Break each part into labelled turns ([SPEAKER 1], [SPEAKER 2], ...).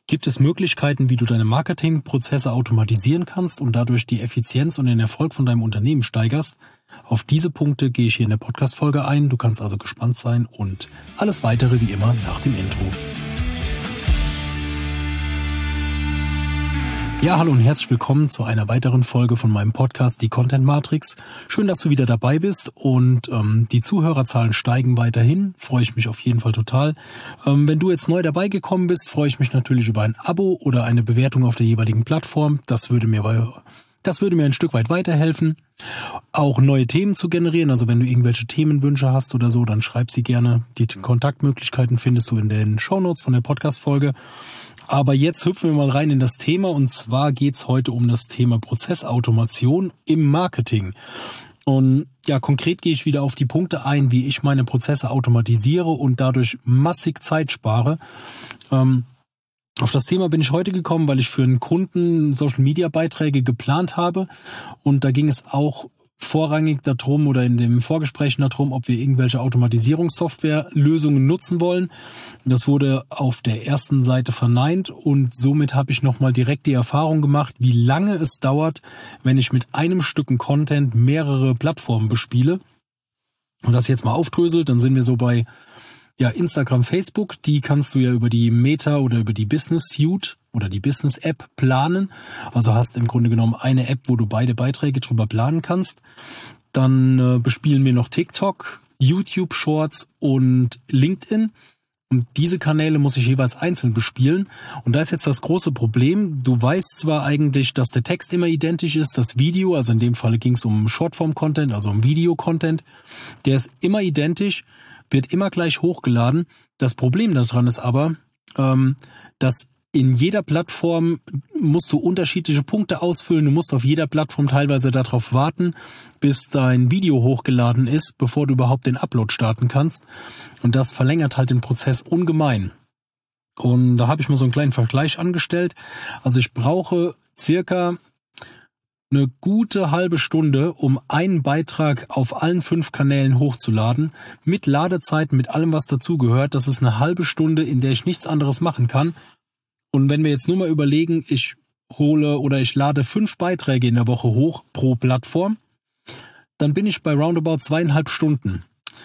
[SPEAKER 1] Gibt es Möglichkeiten, wie du deine Marketingprozesse automatisieren kannst und dadurch die Effizienz und den Erfolg von deinem Unternehmen steigerst? Auf diese Punkte gehe ich hier in der Podcast-Folge ein. Du kannst also gespannt sein und alles weitere wie immer nach dem Intro. Ja, hallo und herzlich willkommen zu einer weiteren Folge von meinem Podcast, die Content Matrix. Schön, dass du wieder dabei bist und die Zuhörerzahlen steigen weiterhin. Freue ich mich auf jeden Fall total. Wenn du jetzt neu dabei gekommen bist, freue ich mich natürlich über ein Abo oder eine Bewertung auf der jeweiligen Plattform. Das würde mir ein Stück weit weiterhelfen, auch neue Themen zu generieren. Also wenn du irgendwelche Themenwünsche hast oder so, dann schreib sie gerne. Die Kontaktmöglichkeiten findest du in den Shownotes von der Podcast-Folge. Aber jetzt hüpfen wir mal rein in das Thema, und zwar geht's heute um das Thema Prozessautomation im Marketing. Und ja, konkret gehe ich wieder auf die Punkte ein, wie ich meine Prozesse automatisiere und dadurch massig Zeit spare. Auf das Thema bin ich heute gekommen, weil ich für einen Kunden Social-Media-Beiträge geplant habe, und da ging es auch vorrangig darum oder in dem Vorgespräch darum, ob wir irgendwelche Automatisierungssoftware-Lösungen nutzen wollen. Das wurde auf der ersten Seite verneint, und somit habe ich nochmal direkt die Erfahrung gemacht, wie lange es dauert, wenn ich mit einem Stück Content mehrere Plattformen bespiele. Und das jetzt mal aufdröselt, dann sind wir so bei Instagram, Facebook. Die kannst du ja über die Meta oder über die Business Suite oder die Business App planen. Also hast im Grunde genommen eine App, wo du beide Beiträge drüber planen kannst. Dann bespielen wir noch TikTok, YouTube Shorts und LinkedIn. Und diese Kanäle muss ich jeweils einzeln bespielen. Und da ist jetzt das große Problem. Du weißt zwar eigentlich, dass der Text immer identisch ist, das Video, also in dem Fall ging es um Shortform-Content, also um Video-Content, der ist immer identisch, wird immer gleich hochgeladen. Das Problem daran ist aber, dass in jeder Plattform musst du unterschiedliche Punkte ausfüllen. Du musst auf jeder Plattform teilweise darauf warten, bis dein Video hochgeladen ist, bevor du überhaupt den Upload starten kannst. Und das verlängert halt den Prozess ungemein. Und da habe ich mal so einen kleinen Vergleich angestellt. Also ich brauche circa eine gute halbe Stunde, um einen Beitrag auf allen 5 Kanälen hochzuladen. Mit Ladezeit, mit allem, was dazugehört. Das ist eine halbe Stunde, in der ich nichts anderes machen kann. Und wenn wir jetzt nur mal überlegen, ich lade 5 Beiträge in der Woche hoch pro Plattform, dann bin ich bei roundabout 2,5 Stunden,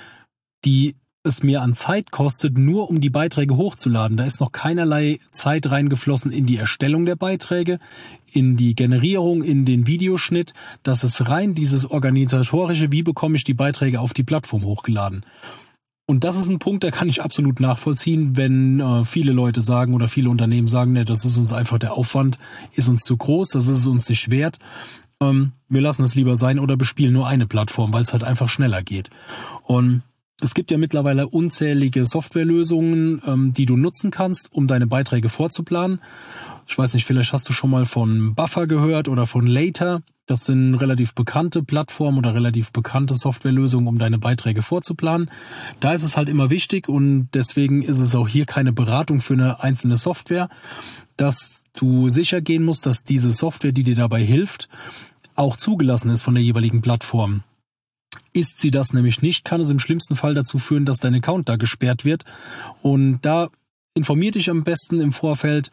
[SPEAKER 1] die es mir an Zeit kostet, nur um die Beiträge hochzuladen. Da ist noch keinerlei Zeit reingeflossen in die Erstellung der Beiträge, in die Generierung, in den Videoschnitt. Das ist rein dieses organisatorische, wie bekomme ich die Beiträge auf die Plattform hochgeladen. Und das ist ein Punkt, da kann ich absolut nachvollziehen, wenn viele Leute sagen oder viele Unternehmen sagen, ne, das ist uns einfach, der Aufwand ist uns zu groß, das ist uns nicht wert. Wir lassen es lieber sein oder bespielen nur eine Plattform, weil es halt einfach schneller geht. Und es gibt ja mittlerweile unzählige Softwarelösungen, die du nutzen kannst, um deine Beiträge vorzuplanen. Ich weiß nicht, vielleicht hast du schon mal von Buffer gehört oder von Later. Das sind relativ bekannte Plattformen oder relativ bekannte Softwarelösungen, um deine Beiträge vorzuplanen. Da ist es halt immer wichtig, und deswegen ist es auch hier keine Beratung für eine einzelne Software, dass du sicher gehen musst, dass diese Software, die dir dabei hilft, auch zugelassen ist von der jeweiligen Plattform. Ist sie das nämlich nicht, kann es im schlimmsten Fall dazu führen, dass dein Account da gesperrt wird. Und da informier dich am besten im Vorfeld,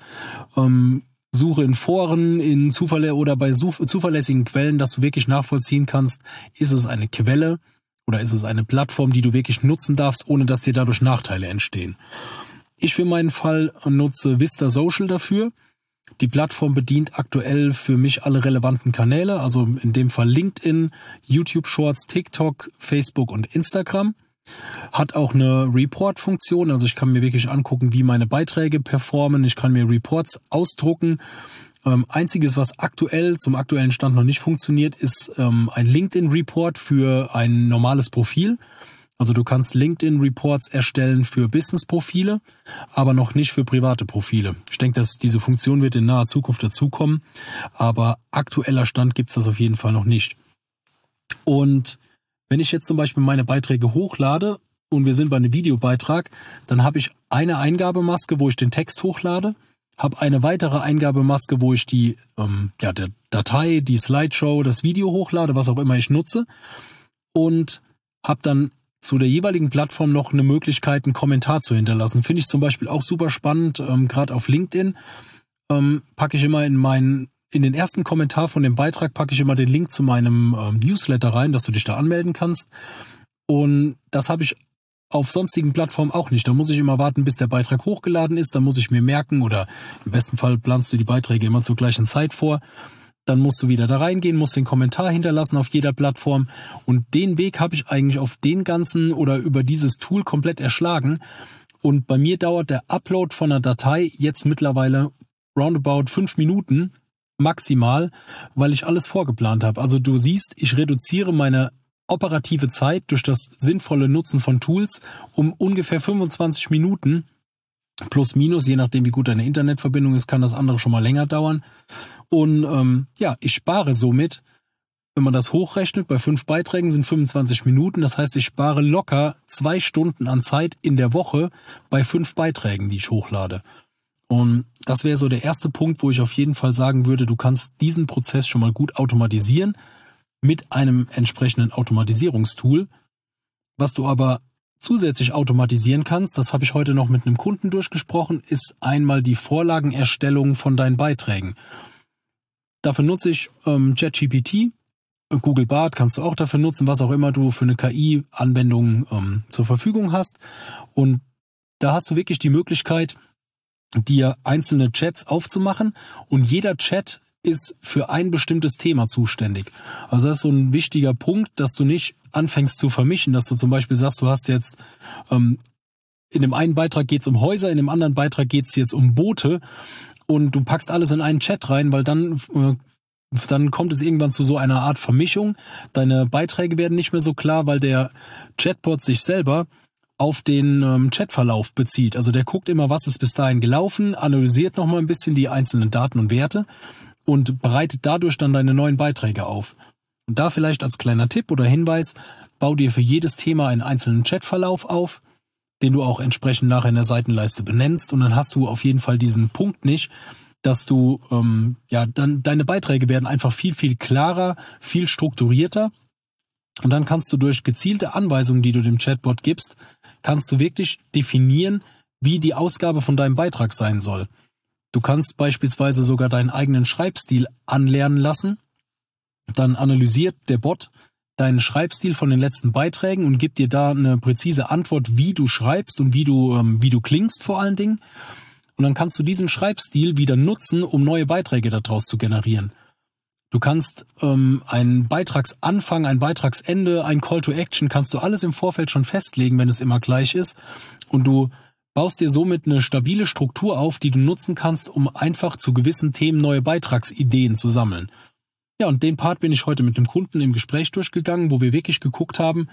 [SPEAKER 1] suche in Foren, oder bei zuverlässigen Quellen, dass du wirklich nachvollziehen kannst, ist es eine Quelle oder ist es eine Plattform, die du wirklich nutzen darfst, ohne dass dir dadurch Nachteile entstehen. Ich für meinen Fall nutze Vista Social dafür. Die Plattform bedient aktuell für mich alle relevanten Kanäle, also in dem Fall LinkedIn, YouTube Shorts, TikTok, Facebook und Instagram. Hat auch eine Report-Funktion, also ich kann mir wirklich angucken, wie meine Beiträge performen. Ich kann mir Reports ausdrucken. Einziges, was zum aktuellen Stand noch nicht funktioniert, ist ein LinkedIn-Report für ein normales Profil. Also du kannst LinkedIn-Reports erstellen für Business-Profile, aber noch nicht für private Profile. Ich denke, dass diese Funktion wird in naher Zukunft dazukommen, aber aktueller Stand gibt es das auf jeden Fall noch nicht. Und wenn ich jetzt zum Beispiel meine Beiträge hochlade und wir sind bei einem Videobeitrag, dann habe ich eine Eingabemaske, wo ich den Text hochlade, habe eine weitere Eingabemaske, wo ich die der Datei, die Slideshow, das Video hochlade, was auch immer ich nutze, und habe dann zu der jeweiligen Plattform noch eine Möglichkeit, einen Kommentar zu hinterlassen. Finde ich zum Beispiel auch super spannend, gerade auf LinkedIn. Packe ich immer in den ersten Kommentar von dem Beitrag packe ich immer den Link zu meinem Newsletter rein, dass du dich da anmelden kannst. Und das habe ich auf sonstigen Plattformen auch nicht. Da muss ich immer warten, bis der Beitrag hochgeladen ist. Dann muss ich mir merken, oder im besten Fall planst du die Beiträge immer zur gleichen Zeit vor. Dann musst du wieder da reingehen, musst den Kommentar hinterlassen auf jeder Plattform. Und den Weg habe ich eigentlich auf den ganzen oder über dieses Tool komplett erschlagen. Und bei mir dauert der Upload von einer Datei jetzt mittlerweile roundabout 5 Minuten maximal, weil ich alles vorgeplant habe. Also du siehst, ich reduziere meine operative Zeit durch das sinnvolle Nutzen von Tools um ungefähr 25 Minuten plus minus, je nachdem wie gut deine Internetverbindung ist, kann das andere schon mal länger dauern. Und ich spare somit, wenn man das hochrechnet, bei 5 Beiträgen sind 25 Minuten. Das heißt, ich spare locker 2 Stunden an Zeit in der Woche bei 5 Beiträgen, die ich hochlade. Und das wäre so der erste Punkt, wo ich auf jeden Fall sagen würde, du kannst diesen Prozess schon mal gut automatisieren mit einem entsprechenden Automatisierungstool. Was du aber zusätzlich automatisieren kannst, das habe ich heute noch mit einem Kunden durchgesprochen, ist einmal die Vorlagenerstellung von deinen Beiträgen. Dafür nutze ich ChatGPT, Google Bard kannst du auch dafür nutzen, was auch immer du für eine KI-Anwendung zur Verfügung hast. Und da hast du wirklich die Möglichkeit, dir einzelne Chats aufzumachen und jeder Chat ist für ein bestimmtes Thema zuständig. Also das ist so ein wichtiger Punkt, dass du nicht anfängst zu vermischen, dass du zum Beispiel sagst, du hast jetzt in dem einen Beitrag geht es um Häuser, in dem anderen Beitrag geht es jetzt um Boote und du packst alles in einen Chat rein, weil dann kommt es irgendwann zu so einer Art Vermischung. Deine Beiträge werden nicht mehr so klar, weil der Chatbot sich selber auf den Chatverlauf bezieht. Also der guckt immer, was ist bis dahin gelaufen, analysiert nochmal ein bisschen die einzelnen Daten und Werte und bereitet dadurch dann deine neuen Beiträge auf. Und da vielleicht als kleiner Tipp oder Hinweis, bau dir für jedes Thema einen einzelnen Chatverlauf auf, den du auch entsprechend nachher in der Seitenleiste benennst und dann hast du auf jeden Fall diesen Punkt nicht, dass du, dann deine Beiträge werden einfach viel, viel klarer, viel strukturierter und dann kannst du durch gezielte Anweisungen, die du dem Chatbot gibst, kannst du wirklich definieren, wie die Ausgabe von deinem Beitrag sein soll. Du kannst beispielsweise sogar deinen eigenen Schreibstil anlernen lassen. Dann analysiert der Bot deinen Schreibstil von den letzten Beiträgen und gibt dir da eine präzise Antwort, wie du schreibst und wie du klingst vor allen Dingen. Und dann kannst du diesen Schreibstil wieder nutzen, um neue Beiträge daraus zu generieren. Du kannst einen Beitragsanfang, ein Beitragsende, ein Call to Action, kannst du alles im Vorfeld schon festlegen, wenn es immer gleich ist. Und du baust dir somit eine stabile Struktur auf, die du nutzen kannst, um einfach zu gewissen Themen neue Beitragsideen zu sammeln. Ja, und den Part bin ich heute mit dem Kunden im Gespräch durchgegangen, wo wir wirklich geguckt haben,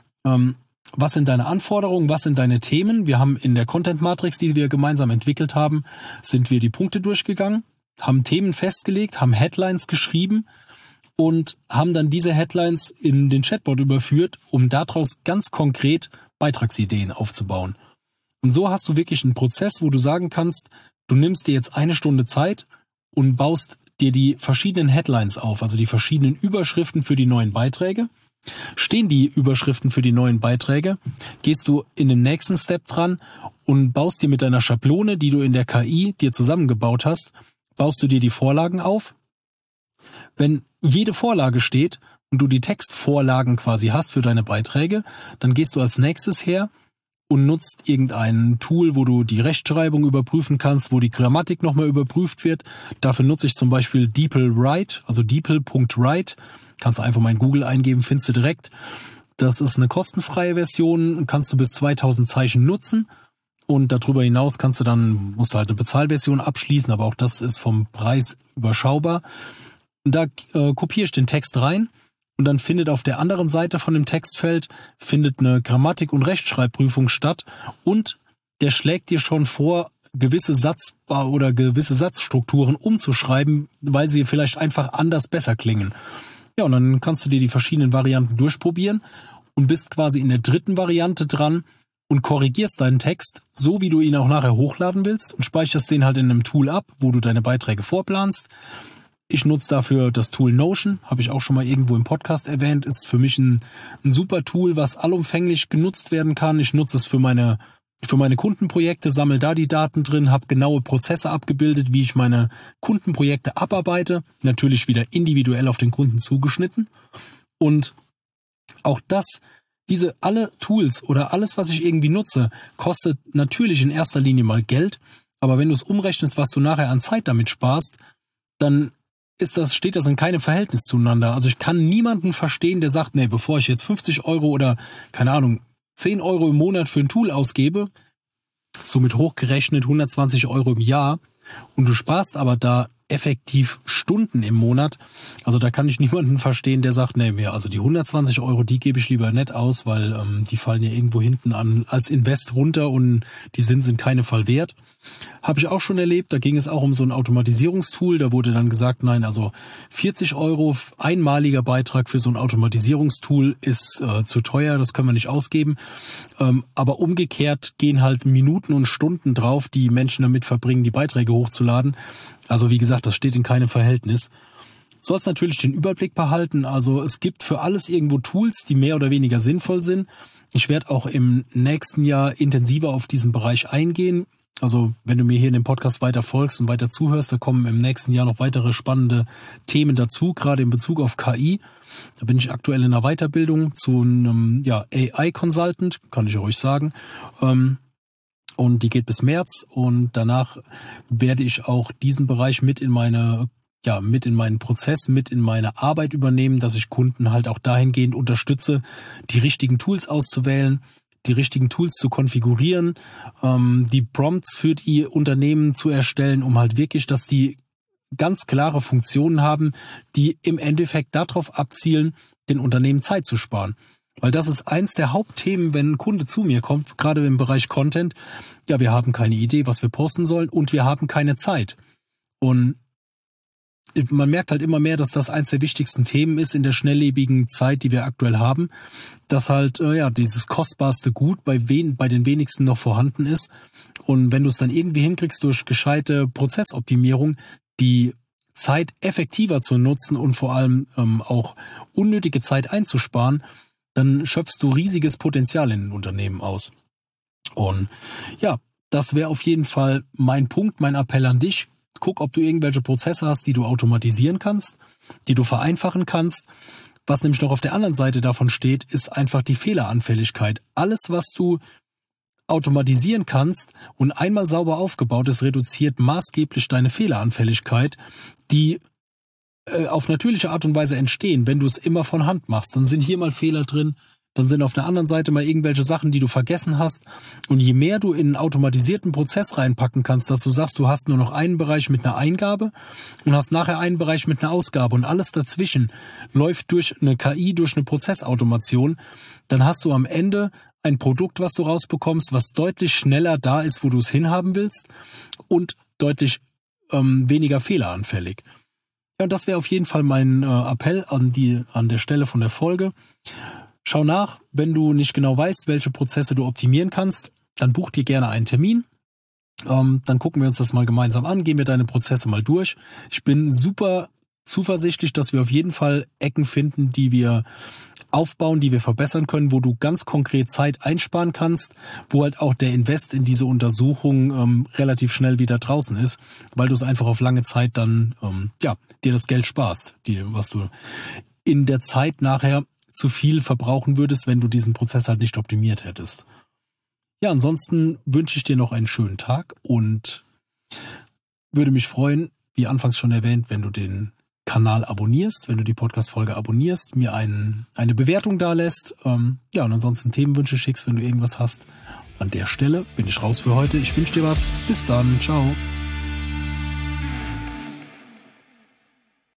[SPEAKER 1] was sind deine Anforderungen, was sind deine Themen. Wir haben in der Content Matrix, die wir gemeinsam entwickelt haben, sind wir die Punkte durchgegangen, haben Themen festgelegt, haben Headlines geschrieben und haben dann diese Headlines in den Chatbot überführt, um daraus ganz konkret Beitragsideen aufzubauen. Und so hast du wirklich einen Prozess, wo du sagen kannst, du nimmst dir jetzt 1 Stunde Zeit und baust dir die verschiedenen Headlines auf, also die verschiedenen Überschriften für die neuen Beiträge. Stehen die Überschriften für die neuen Beiträge, gehst du in den nächsten Step dran und baust dir mit deiner Schablone, die du in der KI dir zusammengebaut hast, baust du dir die Vorlagen auf. Wenn jede Vorlage steht und du die Textvorlagen quasi hast für deine Beiträge, dann gehst du als nächstes her und nutzt irgendein Tool, wo du die Rechtschreibung überprüfen kannst, wo die Grammatik nochmal überprüft wird. Dafür nutze ich zum Beispiel DeepL-Write, also DeepL.write. Kannst du einfach mal in Google eingeben, findest du direkt. Das ist eine kostenfreie Version, kannst du bis 2000 Zeichen nutzen. Und darüber hinaus musst du halt eine Bezahlversion abschließen, aber auch das ist vom Preis überschaubar. Und da kopiere ich den Text rein. Und dann findet auf der anderen Seite von dem Textfeld eine Grammatik- und Rechtschreibprüfung statt und der schlägt dir schon vor, gewisse Satzstrukturen umzuschreiben, weil sie vielleicht einfach anders besser klingen. Ja, und dann kannst du dir die verschiedenen Varianten durchprobieren und bist quasi in der 3. Variante dran und korrigierst deinen Text, so wie du ihn auch nachher hochladen willst und speicherst den halt in einem Tool ab, wo du deine Beiträge vorplanst. Ich nutze dafür das Tool Notion, habe ich auch schon mal irgendwo im Podcast erwähnt, ist für mich ein super Tool, was allumfänglich genutzt werden kann. Ich nutze es für meine Kundenprojekte, sammle da die Daten drin, habe genaue Prozesse abgebildet, wie ich meine Kundenprojekte abarbeite, natürlich wieder individuell auf den Kunden zugeschnitten. Und auch alle Tools oder alles, was ich irgendwie nutze, kostet natürlich in erster Linie mal Geld, aber wenn du es umrechnest, was du nachher an Zeit damit sparst, dann steht das in keinem Verhältnis zueinander. Also ich kann niemanden verstehen, der sagt, nee, bevor ich jetzt 50 Euro oder, keine Ahnung, 10 Euro im Monat für ein Tool ausgebe, somit hochgerechnet 120 Euro im Jahr, und du sparst aber da effektiv Stunden im Monat. Also da kann ich niemanden verstehen, der sagt, nee, also die 120 Euro, die gebe ich lieber nicht aus, weil die fallen ja irgendwo hinten an als Invest runter und die sind keine Fall wert. Habe ich auch schon erlebt, da ging es auch um so ein Automatisierungstool, da wurde dann gesagt, nein, also 40 Euro einmaliger Beitrag für so ein Automatisierungstool ist zu teuer, das können wir nicht ausgeben. Aber umgekehrt gehen halt Minuten und Stunden drauf, die Menschen damit verbringen, die Beiträge hochzuladen. Also wie gesagt, das steht in keinem Verhältnis. Sollst natürlich den Überblick behalten, also es gibt für alles irgendwo Tools, die mehr oder weniger sinnvoll sind. Ich werde auch im nächsten Jahr intensiver auf diesen Bereich eingehen. Also wenn du mir hier in dem Podcast weiter folgst und weiter zuhörst, da kommen im nächsten Jahr noch weitere spannende Themen dazu, gerade in Bezug auf KI. Da bin ich aktuell in einer Weiterbildung zu einem AI-Consultant, kann ich ruhig sagen. Und die geht bis März und danach werde ich auch diesen Bereich mit in meinen Prozess, mit in meine Arbeit übernehmen, dass ich Kunden halt auch dahingehend unterstütze, die richtigen Tools auszuwählen, die richtigen Tools zu konfigurieren, die Prompts für die Unternehmen zu erstellen, um halt wirklich, dass die ganz klare Funktionen haben, die im Endeffekt darauf abzielen, den Unternehmen Zeit zu sparen. Weil das ist eins der Hauptthemen, wenn ein Kunde zu mir kommt, gerade im Bereich Content. Ja, wir haben keine Idee, was wir posten sollen und wir haben keine Zeit. Und man merkt halt immer mehr, dass das eins der wichtigsten Themen ist in der schnelllebigen Zeit, die wir aktuell haben, dass halt dieses kostbarste Gut bei den wenigsten noch vorhanden ist. Und wenn du es dann irgendwie hinkriegst, durch gescheite Prozessoptimierung die Zeit effektiver zu nutzen und vor allem auch unnötige Zeit einzusparen, dann schöpfst du riesiges Potenzial in den Unternehmen aus. Und ja, das wäre auf jeden Fall mein Punkt, mein Appell an dich. Guck, ob du irgendwelche Prozesse hast, die du automatisieren kannst, die du vereinfachen kannst. Was nämlich noch auf der anderen Seite davon steht, ist einfach die Fehleranfälligkeit. Alles, was du automatisieren kannst und einmal sauber aufgebaut ist, reduziert maßgeblich deine Fehleranfälligkeit, die auf natürliche Art und Weise entstehen, wenn du es immer von Hand machst. Dann sind hier mal Fehler drin, dann sind auf der anderen Seite mal irgendwelche Sachen, die du vergessen hast. Und je mehr du in einen automatisierten Prozess reinpacken kannst, dass du sagst, du hast nur noch einen Bereich mit einer Eingabe und hast nachher einen Bereich mit einer Ausgabe und alles dazwischen läuft durch eine KI, durch eine Prozessautomation, dann hast du am Ende ein Produkt, was du rausbekommst, was deutlich schneller da ist, wo du es hinhaben willst und deutlich weniger fehleranfällig. Ja, und das wäre auf jeden Fall mein Appell an der Stelle von der Folge. Schau nach, wenn du nicht genau weißt, welche Prozesse du optimieren kannst, dann buch dir gerne einen Termin. Dann gucken wir uns das mal gemeinsam an, gehen wir deine Prozesse mal durch. Ich bin super zuversichtlich, dass wir auf jeden Fall Ecken finden, die wir aufbauen, die wir verbessern können, wo du ganz konkret Zeit einsparen kannst, wo halt auch der Invest in diese Untersuchung relativ schnell wieder draußen ist, weil du es einfach auf lange Zeit dann dir das Geld sparst, was du in der Zeit nachher zu viel verbrauchen würdest, wenn du diesen Prozess halt nicht optimiert hättest. Ja, ansonsten wünsche ich dir noch einen schönen Tag und würde mich freuen, wie anfangs schon erwähnt, wenn du den Kanal abonnierst, wenn du die Podcast-Folge abonnierst, mir eine Bewertung dalässt. Und ansonsten Themenwünsche schickst, wenn du irgendwas hast. An der Stelle bin ich raus für heute. Ich wünsche dir was. Bis dann. Ciao.